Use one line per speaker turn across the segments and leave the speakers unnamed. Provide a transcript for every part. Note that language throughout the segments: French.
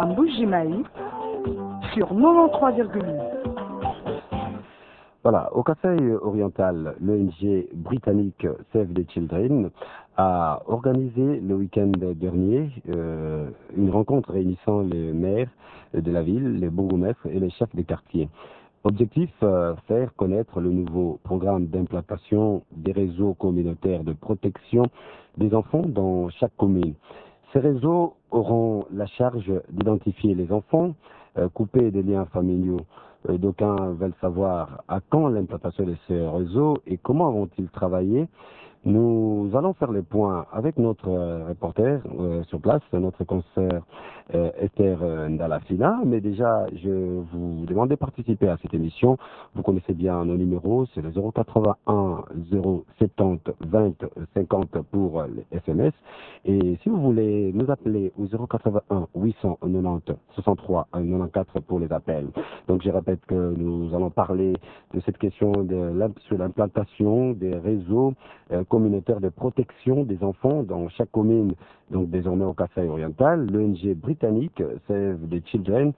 Mbujimaï sur 93,8.
Voilà, au Kasaï oriental, l'ONG britannique Save the Children a organisé le week-end dernier une rencontre réunissant les maires de la ville, les bourgmestres et les chefs des quartiers. Objectif, faire connaître le nouveau programme d'implantation des réseaux communautaires de protection des enfants dans chaque commune. Ces réseaux auront la charge d'identifier les enfants, couper des liens familiaux. D'aucuns veulent savoir à quand l'implantation de ces réseaux et comment vont-ils travailler. Nous allons faire le point avec notre reporter sur place, notre consoeur Esther Ndalafina. Mais déjà, je vous demande de participer à cette émission. Vous connaissez bien nos numéros, c'est le 081 070 20 50 pour les SMS. Et si vous voulez nous appeler au 081 890 63 94 pour les appels. Donc je répète que nous allons parler de cette question sur l'implantation des réseaux communautaire de protection des enfants dans chaque commune, donc désormais au Kasaï oriental. L'ONG britannique Save the Children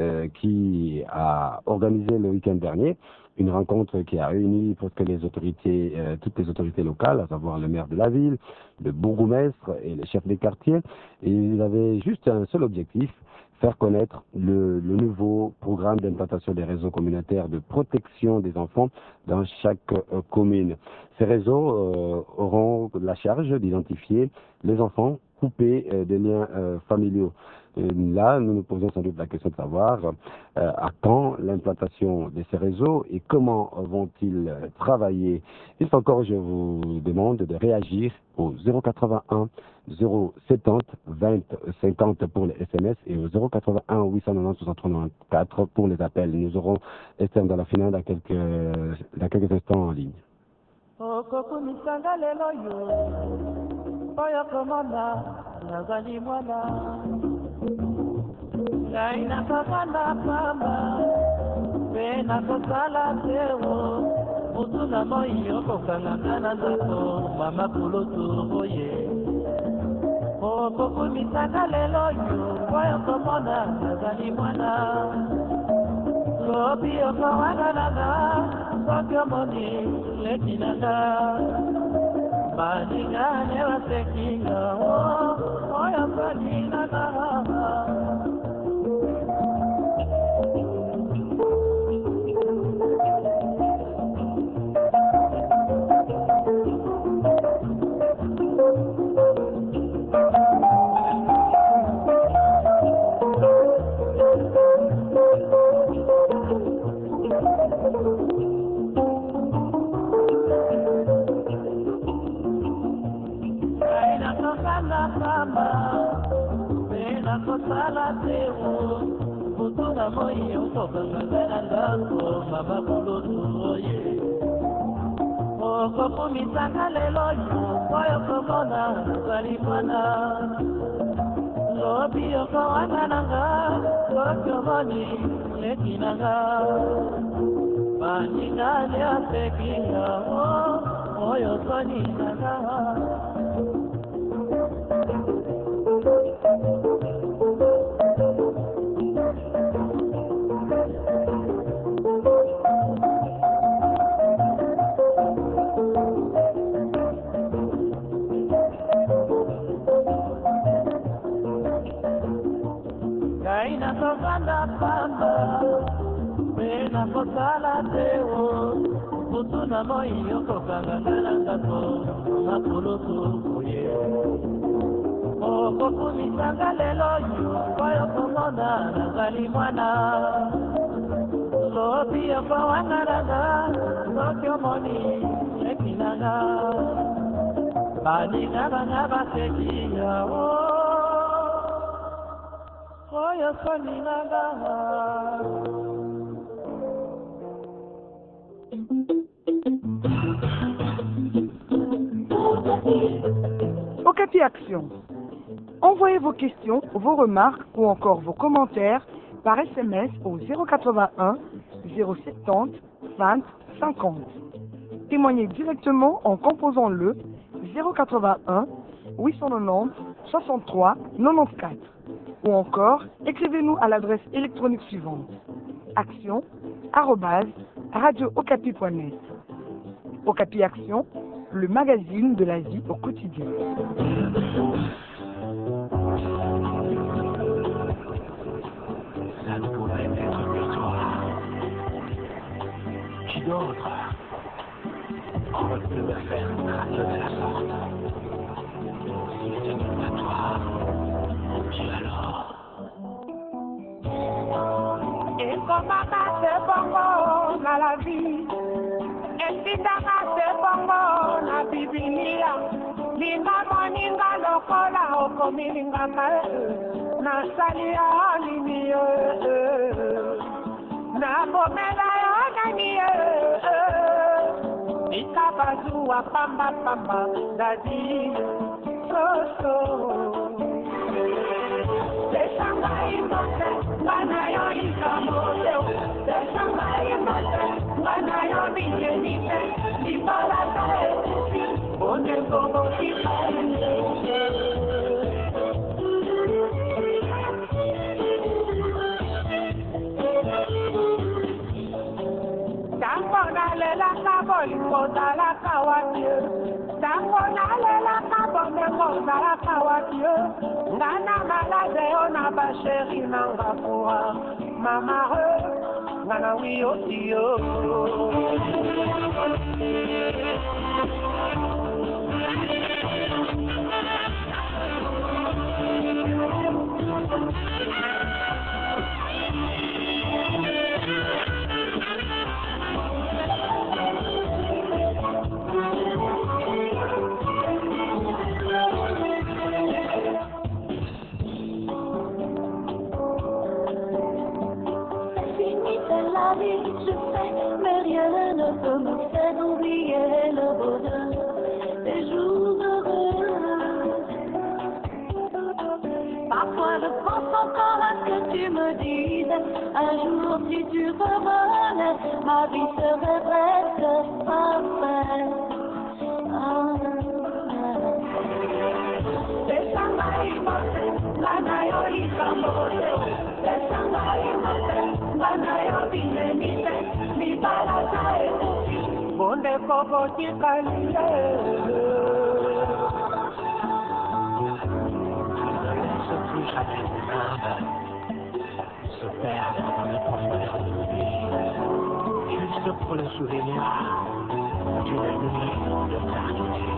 qui a organisé le week-end dernier une rencontre qui a réuni presque les autorités, toutes les autorités locales, à savoir le maire de la ville, le bourgmestre et les chefs des quartiers. Et ils avaient juste un seul objectif, faire connaître le nouveau programme d'implantation des réseaux communautaires de protection des enfants dans chaque commune. Ces réseaux auront la charge d'identifier les enfants coupés des liens familiaux. Là, nous nous posons sans doute la question de savoir à quand l'implantation de ces réseaux et comment vont-ils travailler. Une fois encore, je vous demande de réagir au 081 070 20 50 pour les SMS et au 081 890 63 94 pour les appels. Nous aurons Esther Ndalafina dans quelques instants en ligne.
Mutuna moyo kokangana ndako mama kulotu oye okokumisaka lelo yo oyo komona nazali mwana lobi okowananaga soki omoni letinanga baninga newasekinga oyo koninanga Mutuna moyo kokangana ndako mama kulotu oye okokumisaka lelo yo oyo komona nazali mwana lobi okowanananga soki omoni letinanga baninga neasekinga oyo soninanga Kosala teo mutuna moyo kokangana ndako makulutu oye okokumisanga lelo yo oyo komona nazali mwana lobi okowananaga soki omoni lekinanga baninga banga basekinga oyo soninanga
Okapi Action. Envoyez vos questions, vos remarques ou encore vos commentaires par SMS au 081 070 20 50. Témoignez directement en composant le 081 890 63 94. ou encore écrivez-nous à l'adresse électronique suivante action@radiookapi.net. Okapi Action, le magazine de la vie au quotidien.
Ça ne pourrait être que toi. Qui d'autre aurait pu me faire grâce de la sorte? Si ce n'est pas toi, qui alors? Et comment c'est bongo dans la vie? Et si t'as c'est bongo na Biblia? Linga moninga lokola okomilinga mae na salia linio na bomela nani ikabazua pamba pamba dadi so Deshangai mote banayo ikamote Deshangai mote banayo bijenite Dibala tae Bonne bobo Tangona lela kaboli kota la kawatie Tangona lela kaboli kota la kawatie Ngana malade ona basheri nanga poa Mama he Ngana wiyo tiyo
Je sais, mais rien ne peut me faire oublier le bonheur des jours heureux. Parfois je pense encore à ce que tu me disais. Un jour si tu revenais, ma vie serait presque parfaite.
Bonde kobo tikalile Ne laisse plus jamais tes âmes se perdre dans les profondeurs de l'oubli Juste pour le souvenir d'une nuit de tardinerie.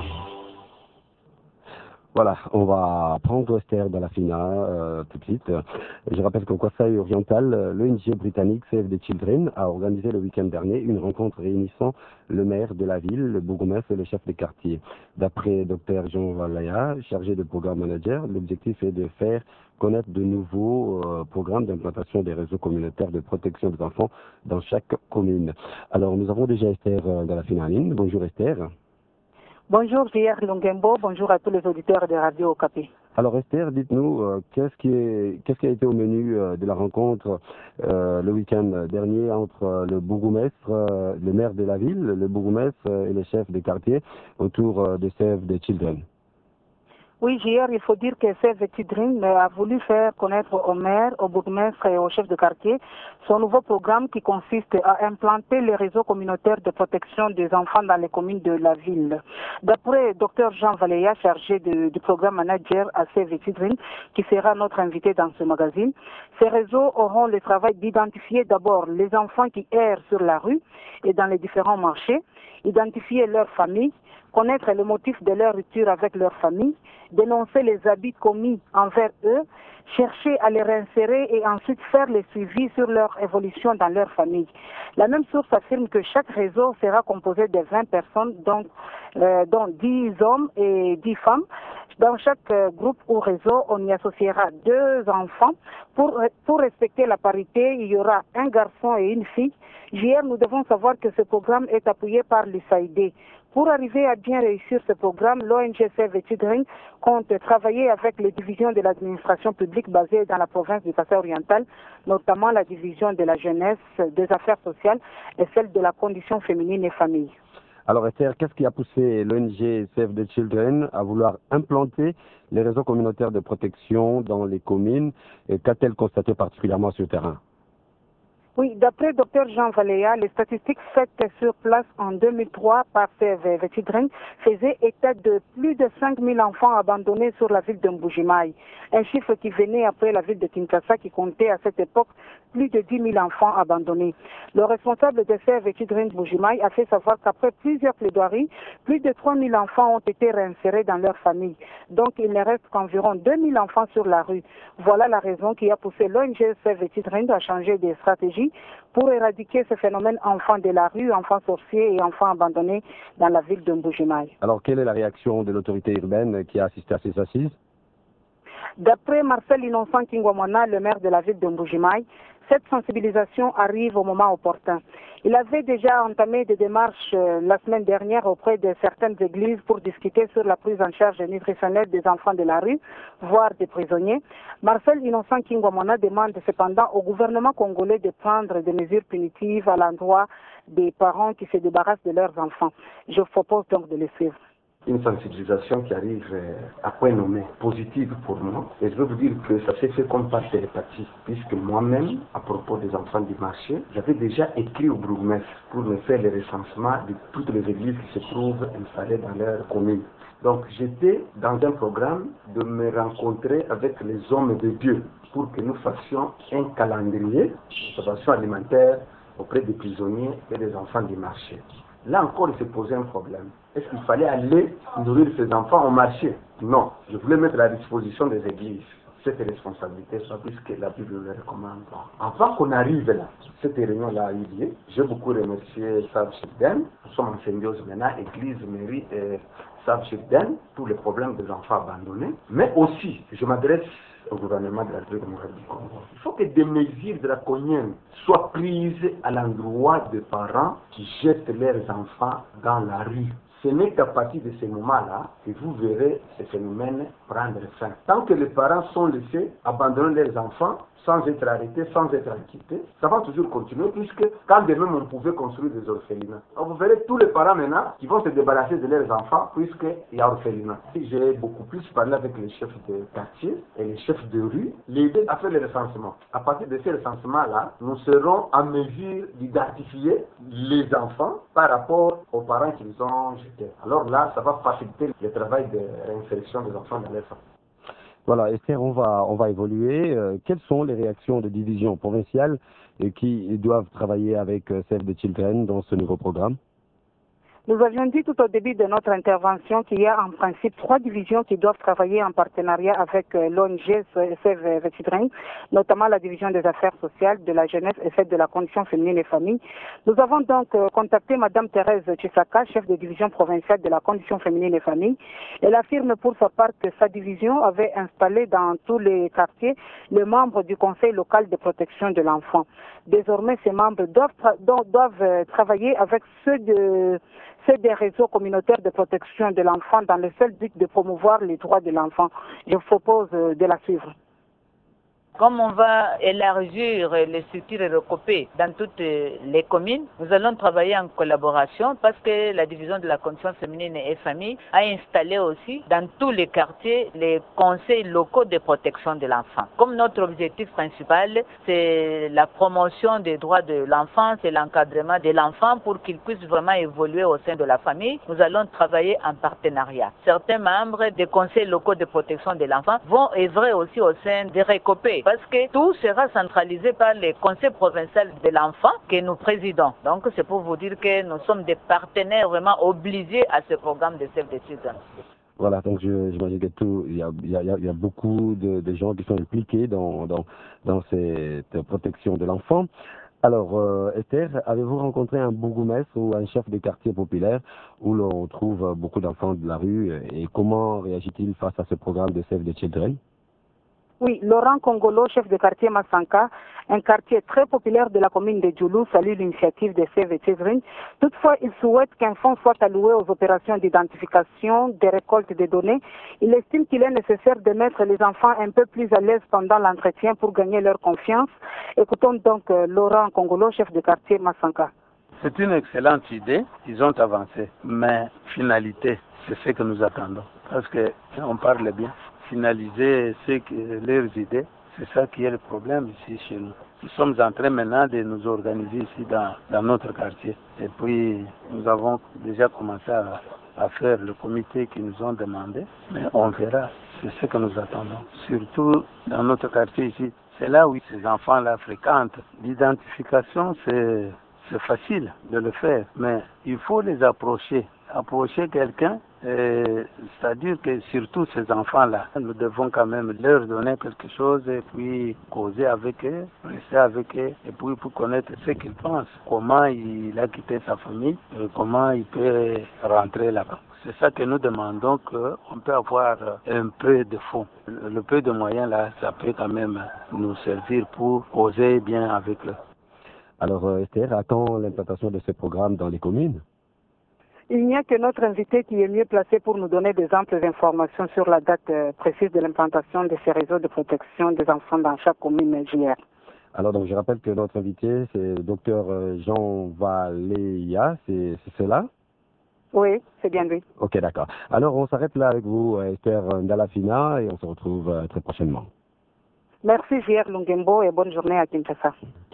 Voilà, on va prendre Esther dans la finale tout de suite. Je rappelle qu'au Conseil oriental, l'ONG britannique Save the Children a organisé le week-end dernier une rencontre réunissant le maire de la ville, le bourgmestre et le chef de quartier. D'après Dr Jean Valaya, chargé de programme manager, l'objectif est de faire connaître de nouveaux programmes d'implantation des réseaux communautaires de protection des enfants dans chaque commune. Alors nous avons déjà Esther dans la finale. Bonjour Esther.
Bonjour Pierre Lungembo, bonjour à tous les auditeurs de Radio Okapi.
Alors Esther, dites-nous, qu'est-ce qui a été au menu de la rencontre le week-end dernier entre le bourgmestre, le maire de la ville, le bourgmestre et les chefs de quartier autour de Save the Children?
Oui, hier, il faut dire que Save the Children a voulu faire connaître au maire, au bourgmestre et au chef de quartier son nouveau programme qui consiste à implanter les réseaux communautaires de protection des enfants dans les communes de la ville. D'après Dr Jean Valéa, chargé du programme manager à Save the Children, qui sera notre invité dans ce magazine, ces réseaux auront le travail d'identifier d'abord les enfants qui errent sur la rue et dans les différents marchés, identifier leurs familles, connaître le motif de leur rupture avec leur famille, dénoncer les abus commis envers eux, chercher à les réinsérer et ensuite faire le suivi sur leur évolution dans leur famille. La même source affirme que chaque réseau sera composé de 20 personnes, dont 10 hommes et 10 femmes. Dans chaque groupe ou réseau, on y associera 2 enfants. Pour respecter la parité, il y aura un garçon et une fille. Hier, nous devons savoir que ce programme est appuyé par l'USAID. Pour arriver à bien réussir ce programme, l'ONG Save the Children compte travailler avec les divisions de l'administration publique basées dans la province du Kasaï oriental, notamment la division de la jeunesse, des affaires sociales et celle de la condition féminine et famille.
Alors Esther, qu'est-ce qui a poussé l'ONG Save the Children à vouloir implanter les réseaux communautaires de protection dans les communes? Et qu'a-t-elle constaté particulièrement sur le terrain?
Oui, d'après Dr Jean Valéa, les statistiques faites sur place en 2003 par Save the Children faisaient état de plus de 5 000 enfants abandonnés sur la ville de Mbujimayi. Un chiffre qui venait après la ville de Kinshasa qui comptait à cette époque plus de 10 000 enfants abandonnés. Le responsable de Save the Children de Mbujimayi a fait savoir qu'après plusieurs plaidoiries, plus de 3 000 enfants ont été réinsérés dans leur famille. Donc il ne reste qu'environ 2 000 enfants sur la rue. Voilà la raison qui a poussé l'ONG Save the Children à changer des stratégies pour éradiquer ce phénomène enfants de la rue, enfants sorciers et enfants abandonnés dans la ville de Mbujimayi.
Alors, quelle est la réaction de l'autorité urbaine qui a assisté à ces assises?
D'après Marcel Innocent Kingwamona, le maire de la ville de Mbujimayi, cette sensibilisation arrive au moment opportun. Il avait déjà entamé des démarches la semaine dernière auprès de certaines églises pour discuter sur la prise en charge nutritionnelle des enfants de la rue, voire des prisonniers. Marcel Innocent Kingwamona demande cependant au gouvernement congolais de prendre des mesures punitives à l'endroit des parents qui se débarrassent de leurs enfants. Je vous propose donc de les suivre.
Une sensibilisation qui arrive à point nommé, positive pour moi. Et je veux vous dire que ça s'est fait comme par télépathie, puisque moi-même, à propos des enfants du marché, j'avais déjà écrit au bourgmestre pour me faire le recensement de toutes les églises qui se trouvent installées dans leur commune. Donc j'étais dans un programme de me rencontrer avec les hommes de Dieu pour que nous fassions un calendrier d'observation alimentaire auprès des prisonniers et des enfants du marché. Là encore, il se posait un problème. Est-ce qu'il fallait aller nourrir ces enfants au marché? Non. Je voulais mettre à la disposition des églises cette responsabilité, puisque la Bible le recommande. Avant qu'on arrive là, cette réunion-là a eu lieu. J'ai beaucoup remercié Save Children. Nous sommes en symbiose maintenant, église, mairie et Save Children, pour les problèmes des enfants abandonnés. Mais aussi, je m'adresse au gouvernement de la République démocratique du Congo. Il faut que des mesures draconiennes soient prises à l'endroit des parents qui jettent leurs enfants dans la rue. Ce n'est qu'à partir de ce moment-là que vous verrez ce phénomène prendre fin. Tant que les parents sont laissés abandonner leurs enfants sans être arrêtés, sans être inquiétés, ça va toujours continuer puisque quand de même on pouvait construire des orphelinats. Alors vous verrez tous les parents maintenant qui vont se débarrasser de leurs enfants puisqu'il y a orphelinat. J'ai beaucoup plus parlé avec les chefs de quartier et les chefs de rue, l'aider à faire le recensement. À partir de ce recensement-là, nous serons en mesure d'identifier les enfants par rapport aux parents qu'ils ont jetés. Alors là, ça va faciliter le travail de réinsertion des enfants dans leur famille.
Voilà, Esther, on va évoluer. Quelles sont les réactions de divisions provinciales qui doivent travailler avec Save the Children dans ce nouveau programme?
Nous avions dit tout au début de notre intervention qu'il y a en principe 3 divisions qui doivent travailler en partenariat avec l'ONG Save the Children, notamment la division des affaires sociales, de la jeunesse et celle de la condition féminine et famille. Nous avons donc contacté Madame Thérèse Chisaka, chef de division provinciale de la condition féminine et famille. Elle affirme pour sa part que sa division avait installé dans tous les quartiers les membres du conseil local de protection de l'enfant. Désormais, ces membres doivent travailler avec ceux des réseaux communautaires de protection de l'enfant dans le seul but de promouvoir les droits de l'enfant. Je vous propose de la suivre.
Comme on va élargir les structures recoupées dans toutes les communes, nous allons travailler en collaboration parce que la division de la condition féminine et famille a installé aussi dans tous les quartiers les conseils locaux de protection de l'enfant. Comme notre objectif principal, c'est la promotion des droits de l'enfant, c'est l'encadrement de l'enfant pour qu'il puisse vraiment évoluer au sein de la famille, nous allons travailler en partenariat. Certains membres des conseils locaux de protection de l'enfant vont œuvrer aussi au sein des recoupés, parce que tout sera centralisé par les conseils provinciaux de l'enfant que nous présidons. Donc c'est pour vous dire que nous sommes des partenaires vraiment obligés à ce programme de Save the Children.
Voilà, donc j'imagine que il y a beaucoup de gens qui sont impliqués dans cette protection de l'enfant. Alors, Esther, avez-vous rencontré un bourgmestre ou un chef de quartier populaire où l'on trouve beaucoup d'enfants de la rue et comment réagit-il face à ce programme de Save the Children?
Oui, Laurent Congolo, chef de quartier Massanka, un quartier très populaire de la commune de Djoulou, salue l'initiative de Save the Children. Toutefois, il souhaite qu'un fonds soit alloué aux opérations d'identification, de récolte de données. Il estime qu'il est nécessaire de mettre les enfants un peu plus à l'aise pendant l'entretien pour gagner leur confiance. Écoutons donc Laurent Congolo, chef de quartier Massanka.
C'est une excellente idée, ils ont avancé, mais finalité, c'est ce que nous attendons. Parce qu'on parle bien, finaliser leurs idées, c'est ça qui est le problème ici chez nous. Nous sommes en train maintenant de nous organiser ici dans notre quartier. Et puis, nous avons déjà commencé à faire le comité qu'ils nous ont demandé, mais on verra, c'est ce que nous attendons. Surtout dans notre quartier ici, c'est là où ces enfants-là fréquentent. L'identification, c'est facile de le faire, mais il faut les approcher. Approcher quelqu'un, c'est-à-dire que surtout ces enfants-là, nous devons quand même leur donner quelque chose et puis causer avec eux, rester avec eux et puis pour connaître ce qu'ils pensent, comment il a quitté sa famille, comment il peut rentrer là-bas. C'est ça que nous demandons, qu'on peut avoir un peu de fonds. Le peu de moyens là, ça peut quand même nous servir pour causer bien avec eux.
Alors Esther, à quand l'implantation de ce programme dans les communes?
Il n'y a que notre invité qui est mieux placé pour nous donner des amples informations sur la date précise de l'implantation de ces réseaux de protection des enfants dans chaque commune JR.
Alors donc je rappelle que notre invité c'est le docteur Jean Valéa, c'est cela?
Oui, c'est bien lui.
Ok, d'accord. Alors on s'arrête là avec vous Esther Ndalafina et on se retrouve très prochainement.
Merci JR Lungembo et bonne journée à Kinshasa.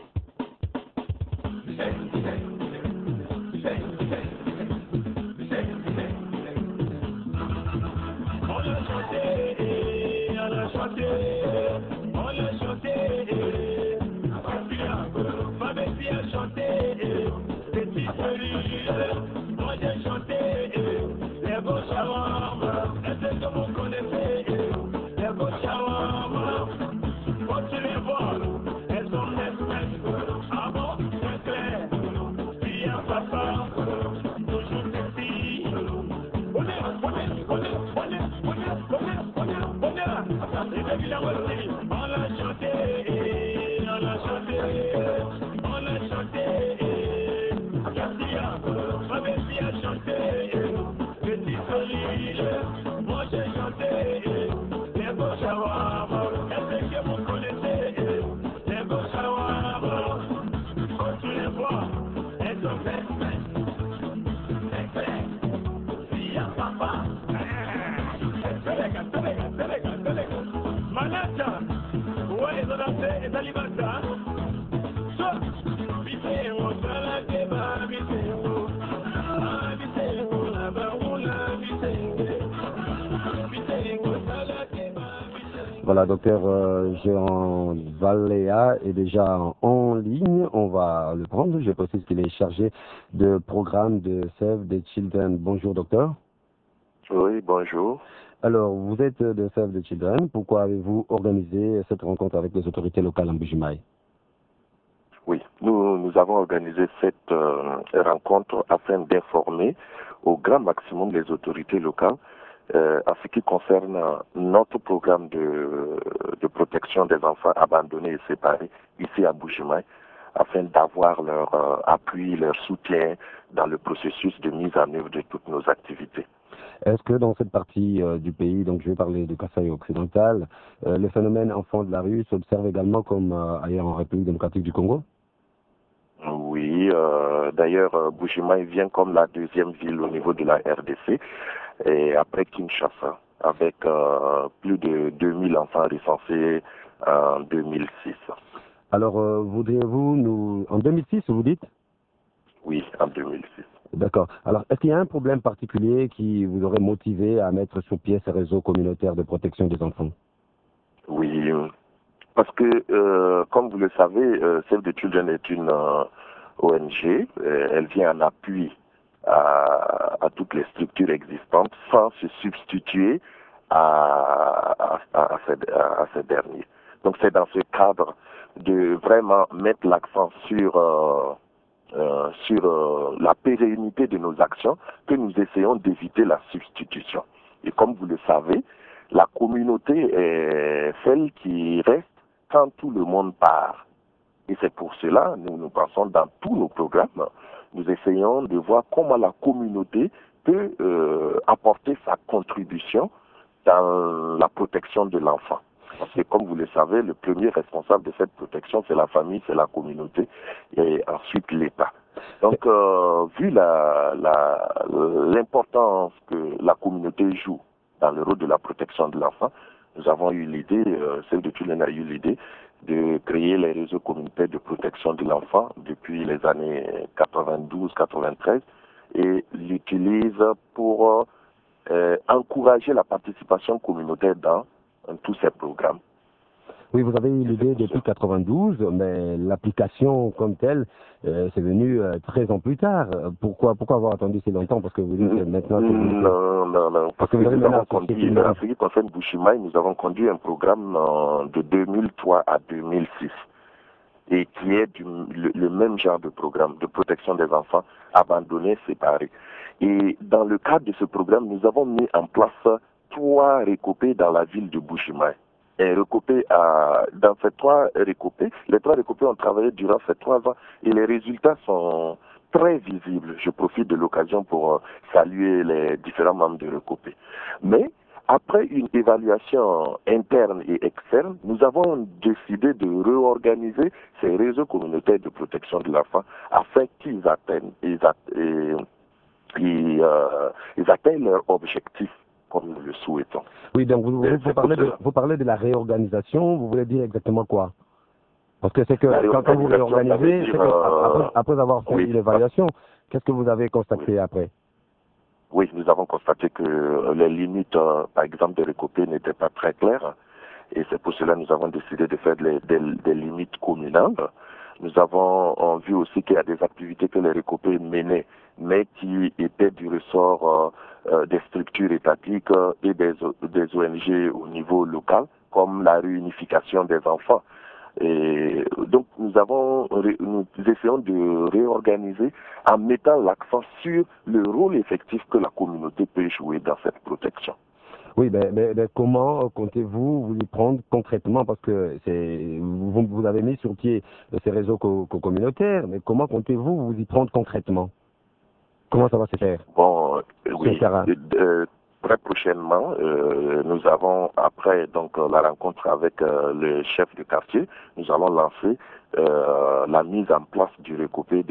Voilà, docteur Jean Valéa est déjà en ligne. On va le prendre. Je précise qu'il est chargé de programme de Save the Children. Bonjour, docteur.
Oui, bonjour.
Alors, vous êtes de Save the Children. Pourquoi avez-vous organisé cette rencontre avec les autorités locales en Bujimaï?
Oui, nous avons organisé cette rencontre afin d'informer au grand maximum les autorités locales en ce qui concerne notre programme de protection des enfants abandonnés et séparés ici à Bujimaï, afin d'avoir leur appui, leur soutien dans le processus de mise en œuvre de toutes nos activités.
Est-ce que dans cette partie du pays, donc je vais parler de Kasaï occidental, le phénomène enfants de la rue s'observe également comme ailleurs en République démocratique du Congo?
Oui, d'ailleurs, Bujimaï vient comme la deuxième ville au niveau de la RDC, et après Kinshasa, avec plus de 2000 enfants recensés en 2006.
Alors, voudriez-vous en 2006, vous dites?
Oui, en 2006.
D'accord. Alors, est-ce qu'il y a un problème particulier qui vous aurait motivé à mettre sur pied ces réseaux communautaires de protection des enfants?
Oui, parce que, comme vous le savez, Save the Children est une ONG. Elle vient en appui à toutes les structures existantes sans se substituer à ces derniers. Donc, c'est dans ce cadre de vraiment mettre l'accent sur la pérennité de nos actions que nous essayons d'éviter la substitution. Et comme vous le savez, la communauté est celle qui reste quand tout le monde part. Et c'est pour cela, nous pensons dans tous nos programmes, nous essayons de voir comment la communauté peut apporter sa contribution dans la protection de l'enfant. Parce que comme vous le savez, le premier responsable de cette protection, c'est la famille, c'est la communauté et ensuite l'État. Donc, vu l'importance que la communauté joue dans le rôle de la protection de l'enfant, nous avons eu l'idée, Save the Children a eu l'idée de créer les réseaux communautaires de protection de l'enfant depuis les années 92-93 et l'utilise pour encourager la participation communautaire dans tous ces programmes.
Oui, vous avez eu l'idée depuis 92, mais l'application comme telle, c'est venu 13 ans plus tard. Pourquoi avoir attendu si longtemps? Parce que vous dites maintenant...
Non. Parce que nous avons conduit, en ce qui concerne Bushimai, nous avons conduit un programme de 2003 à 2006 et qui est le même genre de programme de protection des enfants abandonnés, séparés. Et dans le cadre de ce programme, nous avons mis en place 3 récopés dans la ville de Bushimai. Et recopés dans ces 3 récopés, les 3 récopés ont travaillé durant ces 3 ans et les résultats sont très visibles. Je profite de l'occasion pour saluer les différents membres de recopés. Mais après une évaluation interne et externe, nous avons décidé de réorganiser ces réseaux communautaires de protection de l'enfant afin qu'ils atteignent leur objectif comme nous le souhaitons.
Oui, donc vous parlez de la réorganisation, vous voulez dire exactement quoi? Parce que c'est que quand vous réorganisez, après avoir fait l'évaluation, qu'est-ce que vous avez constaté après?
Oui, nous avons constaté que les limites, par exemple, des recopés n'étaient pas très claires. Et c'est pour cela que nous avons décidé de faire des limites communales. Nous avons vu aussi qu'il y a des activités que les recopés menaient, mais qui étaient du ressort des structures étatiques et des ONG au niveau local, comme la réunification des enfants. Et donc nous essayons de réorganiser en mettant l'accent sur le rôle effectif que la communauté peut jouer dans cette protection.
Oui, mais comment comptez-vous vous y prendre concrètement? Parce que vous avez mis sur pied ces réseaux communautaires, mais comment comptez-vous vous y prendre concrètement? Comment ça va se faire?
Bon, oui, très prochainement, nous avons, après donc la rencontre avec le chef de quartier, nous allons lancer la mise en place du recopé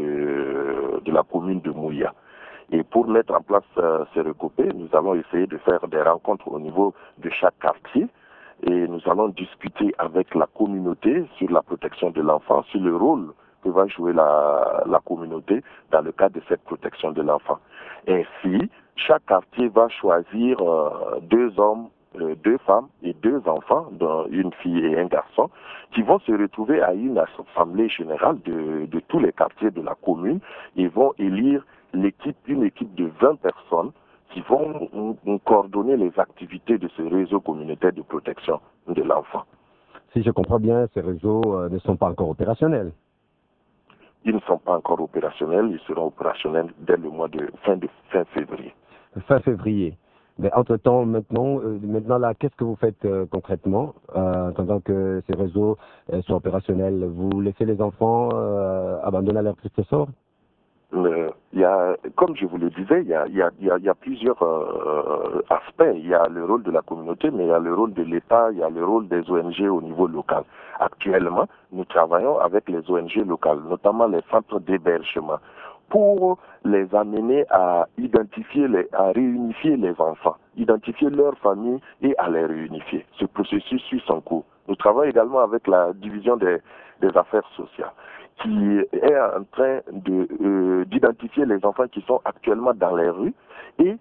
de la commune de Mouya. Et pour mettre en place ces recopés, nous allons essayer de faire des rencontres au niveau de chaque quartier et nous allons discuter avec la communauté sur la protection de l'enfant, sur le rôle que va jouer la communauté dans le cadre de cette protection de l'enfant. Ainsi, chaque quartier va choisir 2 hommes, 2 femmes et 2 enfants, dont une fille et un garçon, qui vont se retrouver à une assemblée générale de tous les quartiers de la commune et vont élire une équipe de 20 personnes qui vont coordonner les activités de ce réseau communautaire de protection de l'enfant.
Si je comprends bien, ces réseaux ne sont pas encore opérationnels.
Ils ne sont pas encore opérationnels, ils seront opérationnels dès le mois de fin février.
Fin février. Mais entre-temps, maintenant là, qu'est-ce que vous faites concrètement pendant que ces réseaux sont opérationnels? Vous laissez les enfants abandonner à leur triste sort?
Comme je vous le disais, il y a plusieurs aspects. Il y a le rôle de la communauté, mais il y a le rôle de l'État, il y a le rôle des ONG au niveau local. Actuellement, nous travaillons avec les ONG locales, notamment les centres d'hébergement, pour les amener à à réunifier les enfants, identifier leurs familles et à les réunifier. Ce processus suit son cours. Nous travaillons également avec la division des affaires sociales, qui est en train d'identifier les enfants qui sont actuellement dans les rues et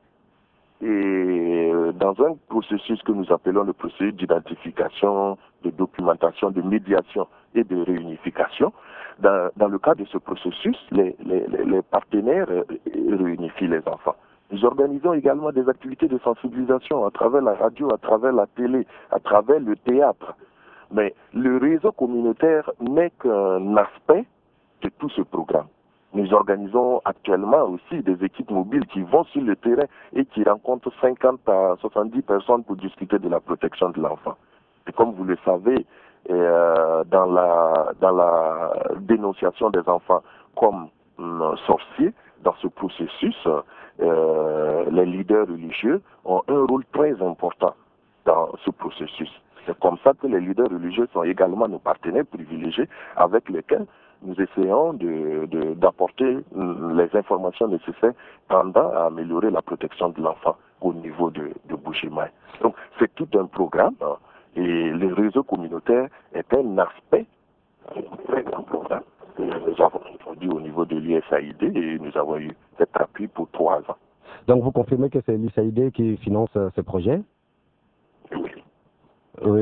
dans un processus que nous appelons le processus d'identification, de documentation, de médiation et de réunification. Dans le cadre de ce processus, les partenaires réunifient les enfants. Nous organisons également des activités de sensibilisation à travers la radio, à travers la télé, à travers le théâtre. Mais le réseau communautaire n'est qu'un aspect de tout ce programme. Nous organisons actuellement aussi des équipes mobiles qui vont sur le terrain et qui rencontrent 50 à 70 personnes pour discuter de la protection de l'enfant. Et comme vous le savez, dans la dénonciation des enfants comme sorciers, dans ce processus, les leaders religieux ont un rôle très important dans ce processus. C'est comme ça que les leaders religieux sont également nos partenaires privilégiés avec lesquels nous essayons d'apporter les informations nécessaires tendant à améliorer la protection de l'enfant au niveau de Buji-Mayi. Donc c'est tout un programme, hein, et le réseau communautaire est un aspect, un très grand programme que nous avons introduit au niveau de l'USAID et nous avons eu cet appui pour 3 ans.
Donc vous confirmez que c'est l'USAID qui finance ce projet?
Oui.
Oui.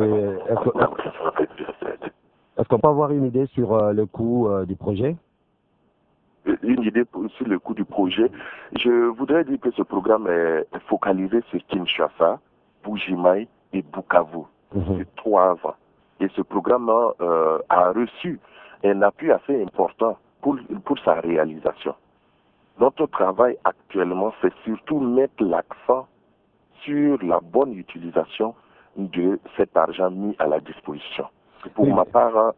Est-ce qu'on peut avoir une idée sur le coût du projet?
Une idée sur le coût du projet. Je voudrais dire que ce programme est focalisé sur Kinshasa, Buji-Mayi et Bukavu. C'est 3 ans. Et ce programme a reçu un appui assez important pour sa réalisation. Notre travail actuellement, c'est surtout mettre l'accent sur la bonne utilisation de cet argent mis à la disposition. Pour ma part,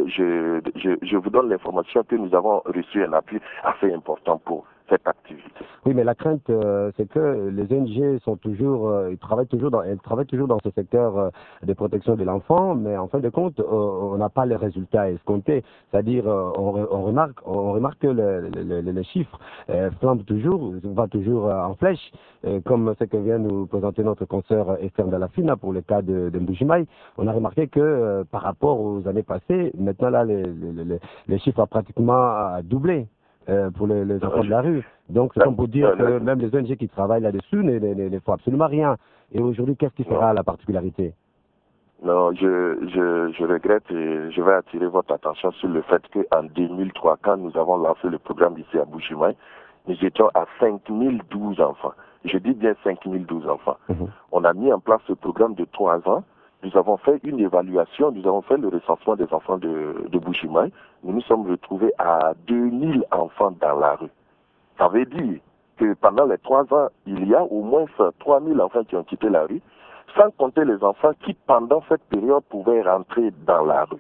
je vous donne l'information que nous avons reçu un appui assez important pour cette activité.
Oui, mais la crainte, c'est que les ONG sont toujours, ils travaillent toujours dans ce secteur de protection de l'enfant, mais en fin de compte, on n'a pas les résultats escomptés. C'est-à-dire, on remarque que les chiffres flambent toujours, vont toujours en flèche, comme ce que vient nous présenter notre consoeur Esther Dalafina pour le cas de Buji-Mayi. On a remarqué que par rapport aux années passées, maintenant là, les chiffres ont pratiquement doublé. Pour les enfants de la rue. Donc, c'est comme pour dire que même les ONG qui travaillent là-dessus ne font absolument rien. Et aujourd'hui, qu'est-ce qui sera la particularité?
Non, je regrette et je vais attirer votre attention sur le fait qu'en 2003, quand nous avons lancé le programme ici à Buji-Mayi, nous étions à 5012 enfants. Je dis bien 5012 enfants. On a mis en place ce programme de 3 ans. Nous avons fait une évaluation, nous avons fait le recensement des enfants de Buji-Mayi. Nous nous sommes retrouvés à 2000 enfants dans la rue. Ça veut dire que pendant les 3 ans, il y a au moins 3000 enfants qui ont quitté la rue, sans compter les enfants qui, pendant cette période, pouvaient rentrer dans la rue.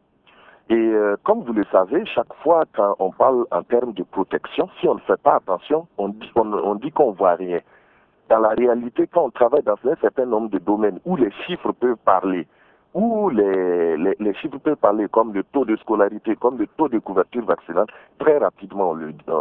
Et comme vous le savez, chaque fois quand on parle en termes de protection, si on ne fait pas attention, on dit qu'on ne voit rien. Dans la réalité, quand on travaille dans un certain nombre de domaines où les chiffres peuvent parler, où les chiffres peuvent parler, comme le taux de scolarité, comme le taux de couverture vaccinale, très rapidement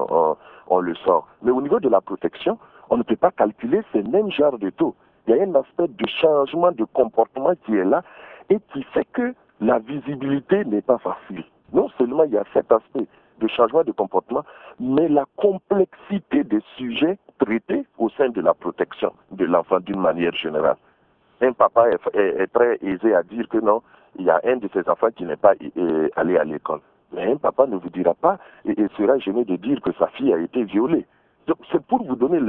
on le sort. Mais au niveau de la protection, on ne peut pas calculer ces mêmes genres de taux. Il y a un aspect de changement de comportement qui est là et qui fait que la visibilité n'est pas facile. Non seulement il y a cet aspect de changement de comportement, mais la complexité des sujets traités au sein de la protection de l'enfant d'une manière générale. Un papa est très aisé à dire que non, il y a un de ses enfants qui n'est pas allé à l'école. Mais un papa ne vous dira pas et sera gêné de dire que sa fille a été violée. Donc c'est pour vous donner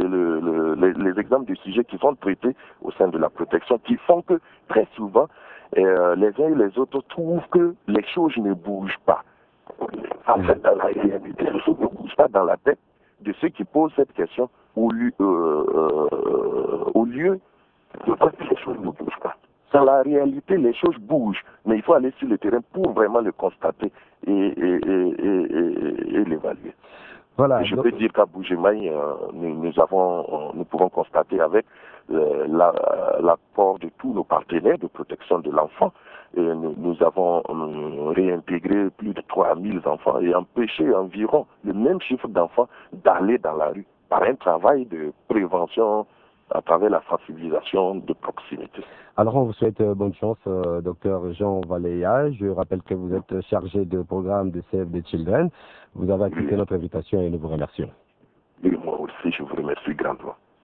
les exemples de sujets qui sont traités au sein de la protection, qui font que très souvent, les uns et les autres trouvent que les choses ne bougent pas. En fait, dans la réalité, les choses ne bougent pas dans la tête de ceux qui posent cette question au lieu de voir que les choses ne bougent pas. Dans la réalité, les choses bougent, mais il faut aller sur le terrain pour vraiment le constater et l'évaluer.
Voilà,
je peux dire qu'à Buji-Mayi, nous pouvons constater avec l'apport de tous nos partenaires de protection de l'enfant, nous avons réintégré plus de 3000 enfants et empêché environ le même chiffre d'enfants d'aller dans la rue par un travail de prévention à travers la sensibilisation de proximité.
Alors on vous souhaite bonne chance, docteur Jean Valéa. Je rappelle que vous êtes chargé de programme de Save the Children. Vous avez accepté notre invitation et nous vous remercions.
Et moi aussi, je vous remercie grandement.